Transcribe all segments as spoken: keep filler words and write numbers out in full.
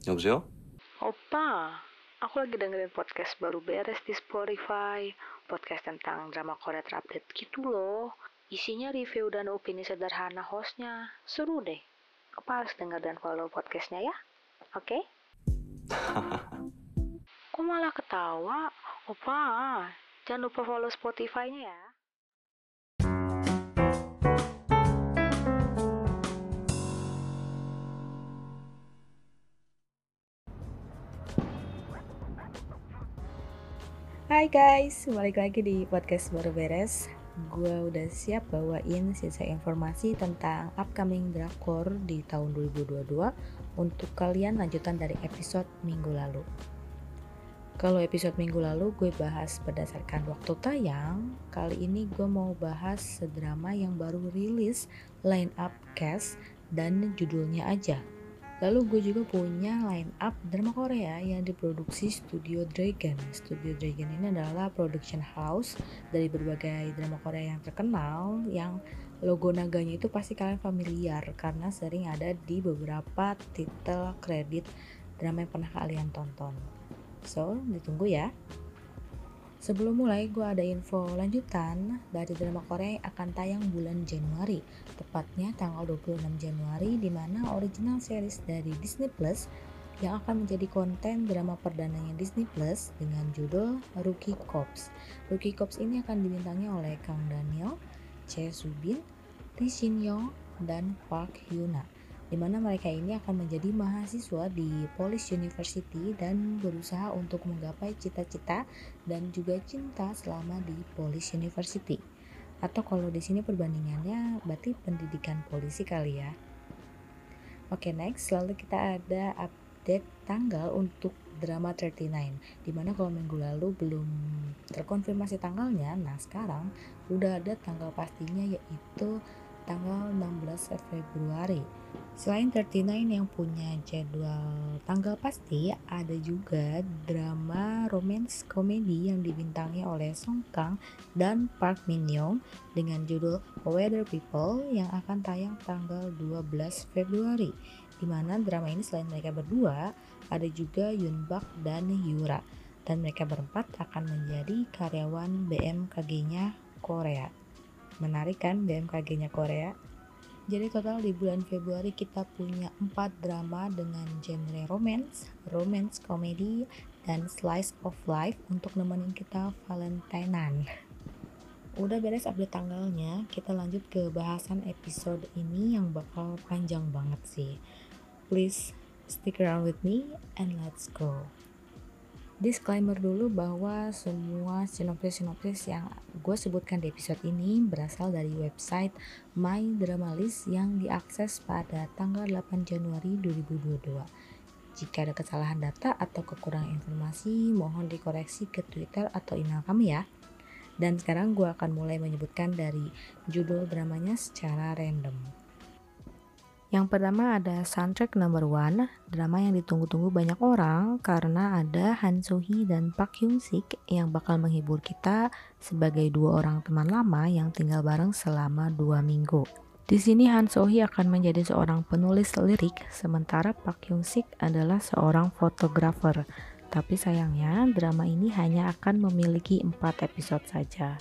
여보세요? Opa, aku lagi dengerin podcast baru beres di Spotify. Podcast tentang drama Korea terupdate gitu loh. Isinya review dan opini sederhana hostnya. Seru deh. Apa harus denger dan follow podcastnya ya? Oke? Kok malah ketawa? Opa, jangan lupa follow Spotify-nya ya. Hai guys, balik lagi di podcast baru beres. Gue udah siap bawain sisa informasi tentang upcoming drakor di tahun dua ribu dua puluh dua untuk kalian lanjutan dari episode minggu lalu. Kalau episode minggu lalu gue bahas berdasarkan waktu tayang, kali ini gue mau bahas sedrama yang baru rilis line up cast dan judulnya aja. Lalu gue juga punya line up drama Korea yang diproduksi Studio Dragon. Studio Dragon ini adalah production house dari berbagai drama Korea yang terkenal, yang logo naganya itu pasti kalian familiar karena sering ada di beberapa titel kredit drama yang pernah kalian tonton. So, ditunggu ya. Sebelum mulai, gue ada info lanjutan dari drama Korea yang akan tayang bulan Januari, tepatnya tanggal dua puluh enam Januari, di mana original series dari Disney Plus yang akan menjadi konten drama perdananya Disney Plus dengan judul Rookie Cops. Rookie Cops ini akan dibintangi oleh Kang Daniel, Choi Soo-bin, Lee Shin Young, dan Park Hyuna, di mana mereka ini akan menjadi mahasiswa di Polish University dan berusaha untuk menggapai cita-cita dan juga cinta selama di Polish University. Atau kalau di sini perbandingannya berarti pendidikan polisi kali ya. Oke, next lalu kita ada update tanggal untuk drama tiga puluh sembilan, dimana kalau minggu lalu belum terkonfirmasi tanggalnya. Nah sekarang udah ada tanggal pastinya, yaitu tanggal enam belas Februari. Selain tiga puluh sembilan yang punya jadwal tanggal pasti, ada juga drama romance komedi yang dibintangi oleh Song Kang dan Park Min Young dengan judul Weather People yang akan tayang tanggal dua belas Februari. Di mana drama ini selain mereka berdua, ada juga Yoon Bak dan Yura, dan mereka berempat akan menjadi karyawan B M K G-nya Korea. Menarik kan B M K G-nya Korea? Jadi total di bulan Februari kita punya empat drama dengan genre romance, romance komedi, dan slice of life untuk nemenin kita Valentinean. Udah beres update tanggalnya, kita lanjut ke bahasan episode ini yang bakal panjang banget sih. Please stick around with me and let's go. Disclaimer dulu bahwa semua sinopsis-sinopsis yang gue sebutkan di episode ini berasal dari website My Drama List yang diakses pada tanggal delapan Januari dua ribu dua puluh dua. Jika ada kesalahan data atau kekurangan informasi, mohon dikoreksi ke Twitter atau email kami ya. Dan sekarang gue akan mulai menyebutkan dari judul dramanya secara random. Yang pertama ada Soundtrack Number One, drama yang ditunggu-tunggu banyak orang karena ada Han So Hee dan Park Hyung Sik yang bakal menghibur kita sebagai dua orang teman lama yang tinggal bareng selama dua minggu. Di sini Han So Hee akan menjadi seorang penulis lirik, sementara Park Hyung Sik adalah seorang fotografer. Tapi sayangnya drama ini hanya akan memiliki empat episode saja.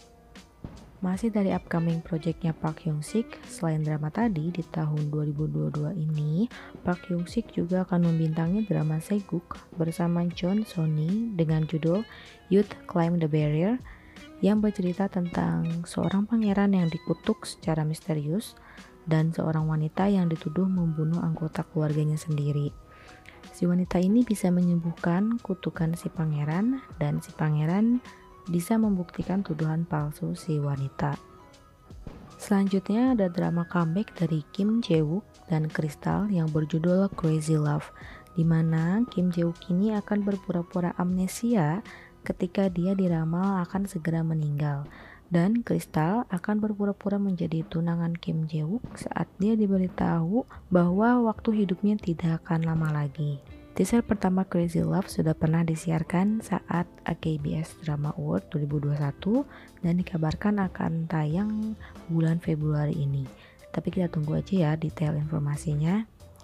Masih dari upcoming projectnya Park Hyung Sik, selain drama tadi di tahun dua ribu dua puluh dua ini, Park Hyung Sik juga akan membintangi drama Seguk bersama John Sony dengan judul Youth Climb the Barrier yang bercerita tentang seorang pangeran yang dikutuk secara misterius dan seorang wanita yang dituduh membunuh anggota keluarganya sendiri. Si wanita ini bisa menyembuhkan kutukan si pangeran dan si pangeran bisa membuktikan tuduhan palsu si wanita. Selanjutnya ada drama comeback dari Kim Jae-wook dan Crystal yang berjudul Crazy Love, di mana Kim Jae-wook ini akan berpura-pura amnesia ketika dia diramal akan segera meninggal, dan Crystal akan berpura-pura menjadi tunangan Kim Jae-wook saat dia diberitahu bahwa waktu hidupnya tidak akan lama lagi. Teaser pertama Crazy Love sudah pernah disiarkan saat A K B S Drama Award dua ribu dua puluh satu dan dikabarkan akan tayang bulan Februari ini. Tapi kita tunggu aja ya detail informasinya.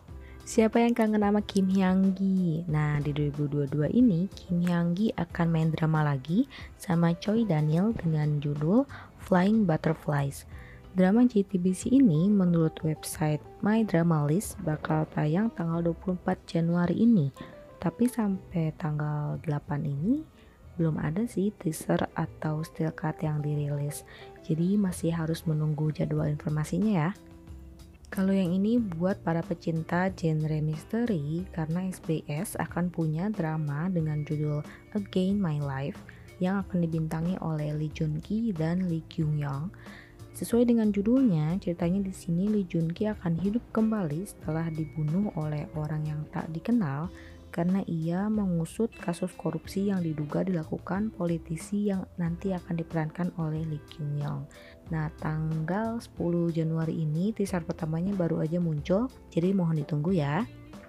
Siapa yang kangen sama Kim Hyang-gi? Nah, di dua ribu dua puluh dua ini Kim Hyang-gi akan main drama lagi sama Choi Daniel dengan judul Flying Butterflies. Drama J T B C ini menurut website My Drama List bakal tayang tanggal dua puluh empat Januari ini. Tapi sampai tanggal delapan ini belum ada sih teaser atau still cut yang dirilis. Jadi masih harus menunggu jadwal informasinya ya. Kalau yang ini buat para pecinta genre misteri karena S B S akan punya drama dengan judul Again My Life yang akan dibintangi oleh Lee Joon Ki dan Lee Kyung Young. Sesuai dengan judulnya, ceritanya di sini Lee Joon Ki akan hidup kembali setelah dibunuh oleh orang yang tak dikenal karena ia mengusut kasus korupsi yang diduga dilakukan politisi yang nanti akan diperankan oleh Lee Kyung Young. Nah, tanggal sepuluh Januari ini teaser pertamanya baru aja muncul, jadi mohon ditunggu ya.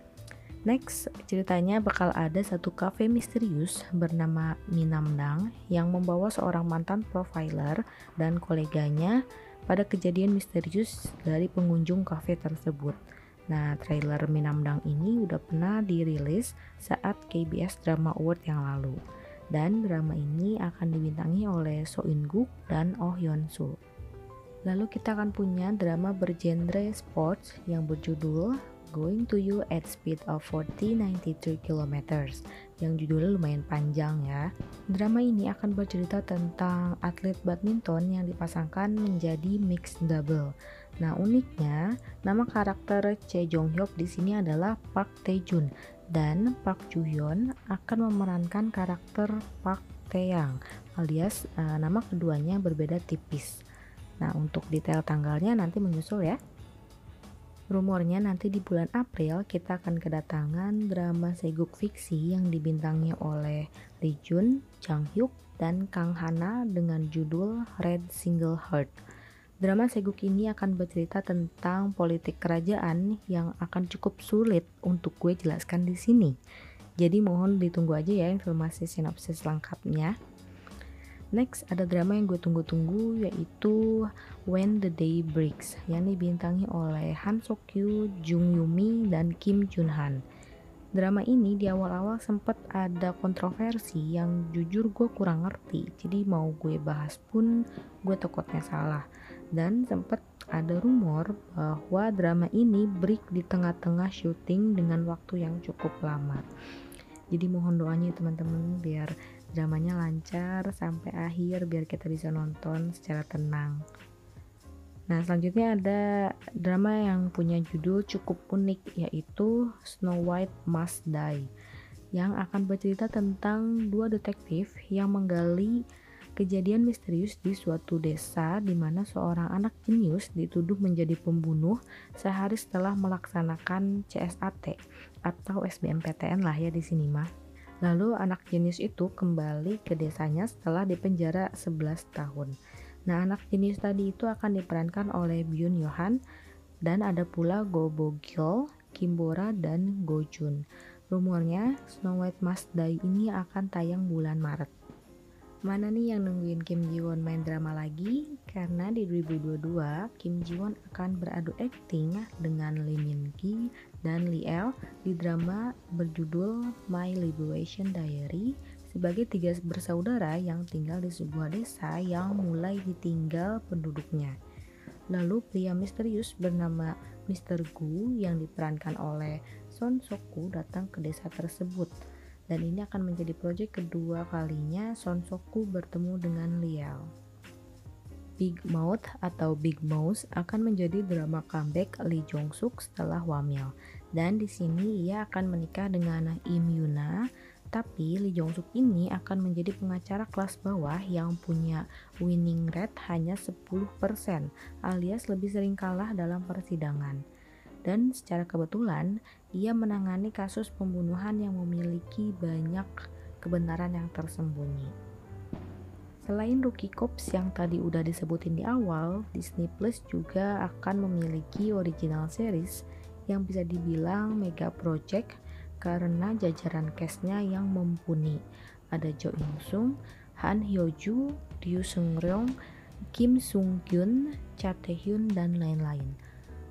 Next, ceritanya bakal ada satu kafe misterius bernama Minamdang yang membawa seorang mantan profiler dan koleganya pada kejadian misterius dari pengunjung kafe tersebut. Nah, trailer Minamdang ini udah pernah dirilis saat K B S Drama Award yang lalu. Dan drama ini akan dibintangi oleh So In Guk dan Oh Yeon Sul. Lalu kita akan punya drama bergenre sports yang berjudul Going to You at Speed of four thousand ninety-three kilometers yang judulnya lumayan panjang ya. Drama ini akan bercerita tentang atlet badminton yang dipasangkan menjadi mixed double. Nah, uniknya nama karakter Chae Jong Hyuk di sini adalah Park Tae Jun dan Park Joo Hyun akan memerankan karakter Park Tae Yang alias uh, nama keduanya berbeda tipis. Nah, untuk detail tanggalnya nanti menyusul ya. Rumornya nanti di bulan April kita akan kedatangan drama seguk fiksi yang dibintangi oleh Lee Jun, Jang Hyuk, dan Kang Hana dengan judul Red Single Heart. Drama seguk ini akan bercerita tentang politik kerajaan yang akan cukup sulit untuk gue jelaskan di sini. Jadi mohon ditunggu aja ya informasi sinopsis lengkapnya. Next, ada drama yang gue tunggu-tunggu yaitu When the Day Breaks yang dibintangi oleh Han So Kyu, Jung Yumi, dan Kim Jun Han. Drama ini di awal-awal sempat ada kontroversi yang jujur gue kurang ngerti, jadi mau gue bahas pun gue takutnya salah. Dan sempat ada rumor bahwa drama ini break di tengah-tengah syuting dengan waktu yang cukup lama. Jadi mohon doanya teman-teman biar dramanya lancar sampai akhir biar kita bisa nonton secara tenang. Nah, selanjutnya ada drama yang punya judul cukup unik yaitu Snow White Must Die yang akan bercerita tentang dua detektif yang menggali kejadian misterius di suatu desa di mana seorang anak jenius dituduh menjadi pembunuh sehari setelah melaksanakan C S A T atau S B M P T N lah ya di sini mah. Lalu anak jenius itu kembali ke desanya setelah dipenjara sebelas tahun. Nah, anak jenius tadi itu akan diperankan oleh Byun Yohan dan ada pula Go Bo Gyeol, Kim Bora, dan Go Jun. Rumornya Snow White Must Die ini akan tayang bulan Maret. Mana nih yang nungguin Kim Ji Won main drama lagi? Karena di dua ribu dua puluh dua Kim Ji Won akan beradu akting dengan Lee Min Gi dan Lee El di drama berjudul My Liberation Diary sebagai tiga bersaudara yang tinggal di sebuah desa yang mulai ditinggal penduduknya. Lalu pria misterius bernama mister Gu yang diperankan oleh Son Sok-gu datang ke desa tersebut. Dan ini akan menjadi proyek kedua kalinya Son Sok-gu bertemu dengan Liao. Big Mouth atau Big Mouse akan menjadi drama comeback Lee Jong Suk setelah wamil. Dan di sini ia akan menikah dengan Im Yuna, tapi Lee Jong Suk ini akan menjadi pengacara kelas bawah yang punya winning rate hanya sepuluh persen alias lebih sering kalah dalam persidangan. Dan secara kebetulan ia menangani kasus pembunuhan yang memiliki banyak kebenaran yang tersembunyi. Selain Rookie Cops yang tadi udah disebutin di awal, Disney Plus juga akan memiliki original series yang bisa dibilang mega project karena jajaran cast-nya yang mumpuni. Ada Jo In Sung, Han Hyo Joo, Ryu Seung Ryong, Kim Sung Kyun, Cha Tae Hyun, dan lain-lain.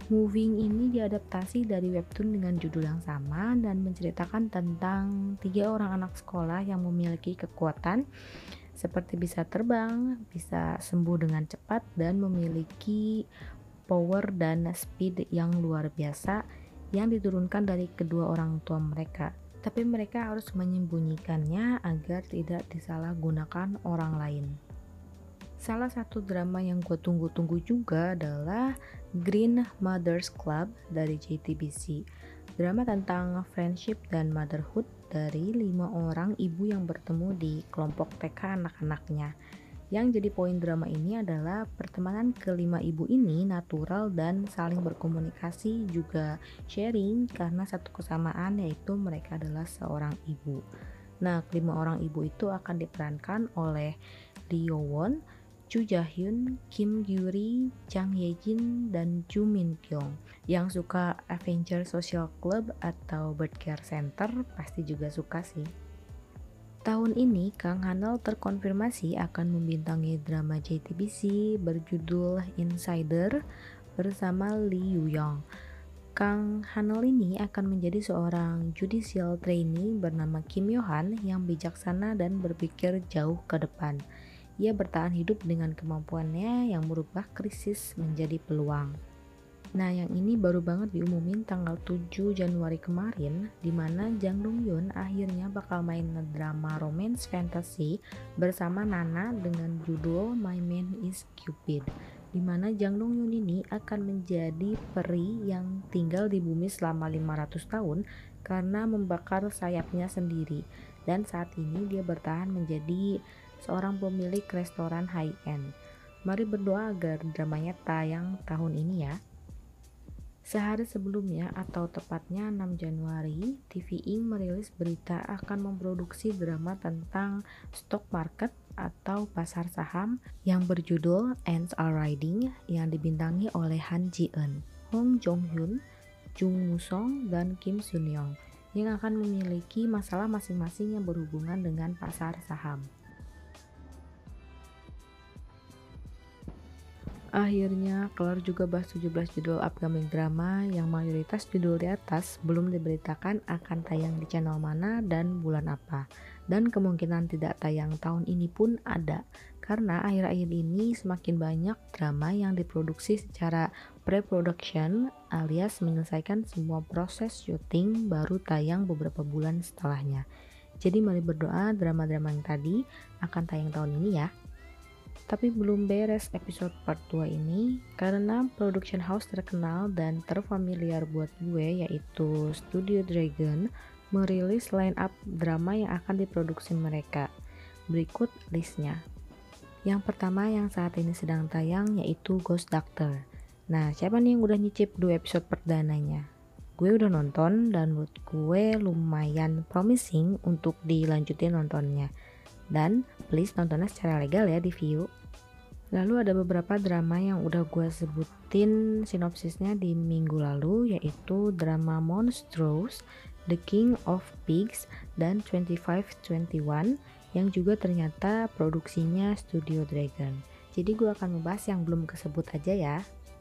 Moving ini diadaptasi dari webtoon dengan judul yang sama dan menceritakan tentang tiga orang anak sekolah yang memiliki kekuatan seperti bisa terbang, bisa sembuh dengan cepat, dan memiliki power dan speed yang luar biasa yang diturunkan dari kedua orang tua mereka. Tapi mereka harus menyembunyikannya agar tidak disalahgunakan orang lain. Salah satu drama yang gue tunggu-tunggu juga adalah Green Mothers Club dari J T B C. Drama tentang friendship dan motherhood dari lima orang ibu yang bertemu di kelompok T K anak-anaknya. Yang jadi poin drama ini adalah pertemanan kelima ibu ini natural dan saling berkomunikasi, juga sharing karena satu kesamaan, yaitu mereka adalah seorang ibu. Nah, kelima orang ibu itu akan diperankan oleh Lee Yo Won, Chu Ja-hyun, Kim Gyuri, Jang Ye-jin, dan Joo Min-kyung. Yang suka Avenger Social Club atau Bird Care Center pasti juga suka sih. Tahun ini Kang Hanel terkonfirmasi akan membintangi drama J T B C berjudul Insider bersama Lee Yoo-young. Kang Hanel ini akan menjadi seorang judicial trainee bernama Kim Yo-han yang bijaksana dan berpikir jauh ke depan. Ia bertahan hidup dengan kemampuannya yang merubah krisis menjadi peluang. Nah, yang ini baru banget diumumin tanggal tujuh Januari kemarin, di mana Jang Dong-hyun akhirnya bakal main drama romance fantasy bersama Nana dengan judul My Man is Cupid, di mana Jang Dong-hyun ini akan menjadi peri yang tinggal di bumi selama lima ratus tahun karena membakar sayapnya sendiri, dan saat ini dia bertahan menjadi seorang pemilik restoran high-end. Mari berdoa agar dramanya tayang tahun ini ya. Sehari sebelumnya, atau tepatnya enam Januari, T V Ink merilis berita akan memproduksi drama tentang stock market atau pasar saham yang berjudul Ants Are Riding, yang dibintangi oleh Han Ji-eun, Hong Jong-hyun, Jung Woo-sung, dan Kim Sun-young, yang akan memiliki masalah masing-masing yang berhubungan dengan pasar saham. Akhirnya kelar juga bahas tujuh belas judul upcoming drama yang mayoritas judul di atas belum diberitakan akan tayang di channel mana dan bulan apa. Dan kemungkinan tidak tayang tahun ini pun ada, karena akhir-akhir ini semakin banyak drama yang diproduksi secara pre-production alias menyelesaikan semua proses syuting baru tayang beberapa bulan setelahnya. Jadi mari berdoa drama-drama yang tadi akan tayang tahun ini ya. Tapi belum beres episode part dua ini, karena production house terkenal dan terfamiliar buat gue yaitu Studio Dragon merilis line up drama yang akan diproduksi mereka. Berikut listnya. Yang pertama yang saat ini sedang tayang yaitu Ghost Doctor. Nah, siapa nih yang udah nyicip dua episode perdananya? Gue udah nonton dan menurut gue lumayan promising untuk dilanjutin nontonnya. Dan please nontonnya secara legal ya di Viu. Lalu ada beberapa drama yang udah gue sebutin sinopsisnya di minggu lalu, yaitu drama Monstrous, The King of Pigs, dan twenty-five twenty-one yang juga ternyata produksinya Studio Dragon. Jadi gue akan membahas yang belum kesebut aja ya.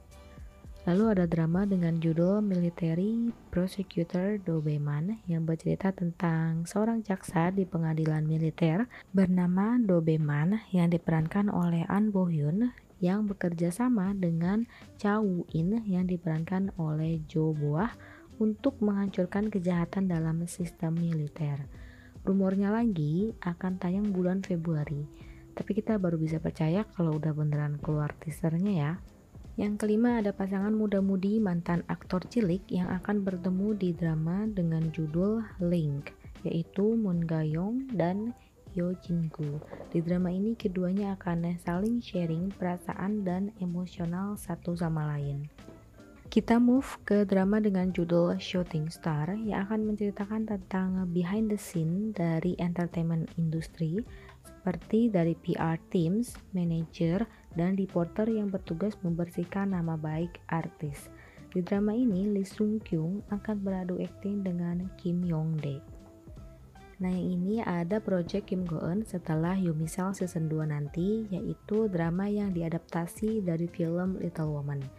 Lalu ada drama dengan judul Military Prosecutor Do Bae-man yang bercerita tentang seorang jaksa di pengadilan militer bernama Do Bae-man yang diperankan oleh An Bo-hyun yang bekerja sama dengan Cha Woo-in yang diperankan oleh Jo Boah untuk menghancurkan kejahatan dalam sistem militer. Rumornya lagi akan tayang bulan Februari, tapi kita baru bisa percaya kalau udah beneran keluar teasernya ya. Yang kelima ada pasangan muda-mudi mantan aktor cilik yang akan bertemu di drama dengan judul Link, yaitu Moon Ga-young dan Yo Jin-gu. Di drama ini keduanya akan saling sharing perasaan dan emosional satu sama lain. Kita move ke drama dengan judul Shooting Star yang akan menceritakan tentang behind the scene dari entertainment industry, seperti dari P R teams, manajer, dan reporter yang bertugas membersihkan nama baik artis. Di drama ini, Lee Sung Kyung akan beradu akting dengan Kim Yong Dae. Nah, yang ini ada project Kim Go Eun setelah Yumisal season dua nanti, yaitu drama yang diadaptasi dari film Little Woman.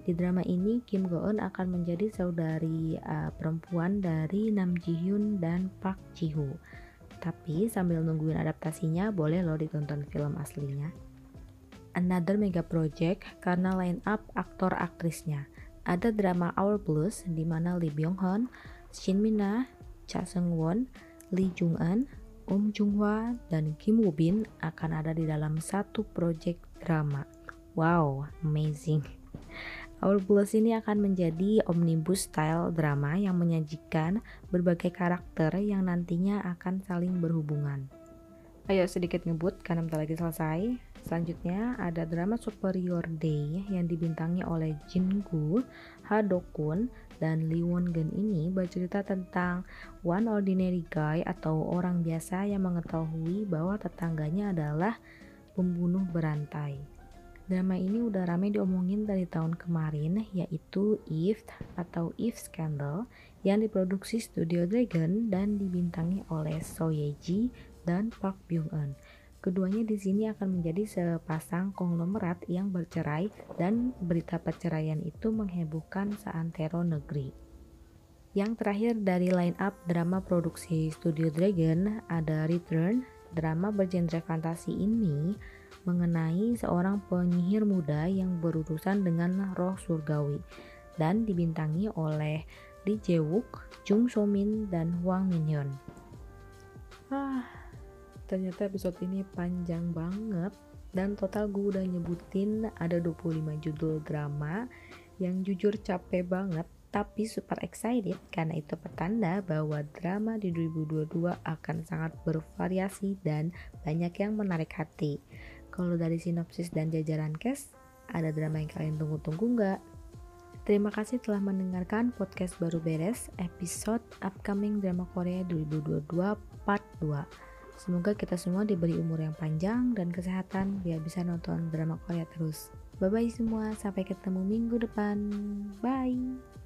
Di drama ini Kim Go Eun akan menjadi saudari uh, perempuan dari Nam Ji Hyun dan Park Ji Woo. Tapi sambil nungguin adaptasinya, boleh loh ditonton film aslinya. Another mega project karena line up aktor aktrisnya. Ada drama Our Blues di mana Lee Byung Hun, Shin Min Ah, Cha Seung Won, Lee Jung Eun, Um Jung Hwa, dan Kim Woo Bin akan ada di dalam satu project drama. Wow, amazing. Our Blues ini akan menjadi omnibus style drama yang menyajikan berbagai karakter yang nantinya akan saling berhubungan. Ayo sedikit ngebut karena bentar lagi selesai. Selanjutnya ada drama Superior Day yang dibintangi oleh Jin Goo, Ha Do Kwon, dan Lee Won Geun. Ini bercerita tentang one ordinary guy atau orang biasa yang mengetahui bahwa tetangganya adalah pembunuh berantai. Drama ini udah ramai diomongin dari tahun kemarin, yaitu If atau If Scandal yang diproduksi Studio Dragon dan dibintangi oleh So Ye Ji dan Park Byung Eun. Keduanya di sini akan menjadi sepasang konglomerat yang bercerai dan berita perceraian itu menghebohkan seantero negeri. Yang terakhir dari line up drama produksi Studio Dragon ada Return. Drama bergenre fantasi ini mengenai seorang penyihir muda yang berurusan dengan roh surgawi dan dibintangi oleh Lee Jae Wook, Jung So Min, dan Hwang Min Hyun. Ah, ternyata episode ini panjang banget dan total gue udah nyebutin ada dua puluh lima judul drama yang jujur capek banget, tapi super excited karena itu pertanda bahwa drama di dua ribu dua puluh dua akan sangat bervariasi dan banyak yang menarik hati. Kalau dari sinopsis dan jajaran cast, ada drama yang kalian tunggu-tunggu nggak? Terima kasih telah mendengarkan podcast Baru Beres episode Upcoming Drama Korea dua ribu dua puluh dua part dua. Semoga kita semua diberi umur yang panjang dan kesehatan biar bisa nonton drama Korea terus. Bye-bye semua, sampai ketemu minggu depan. Bye!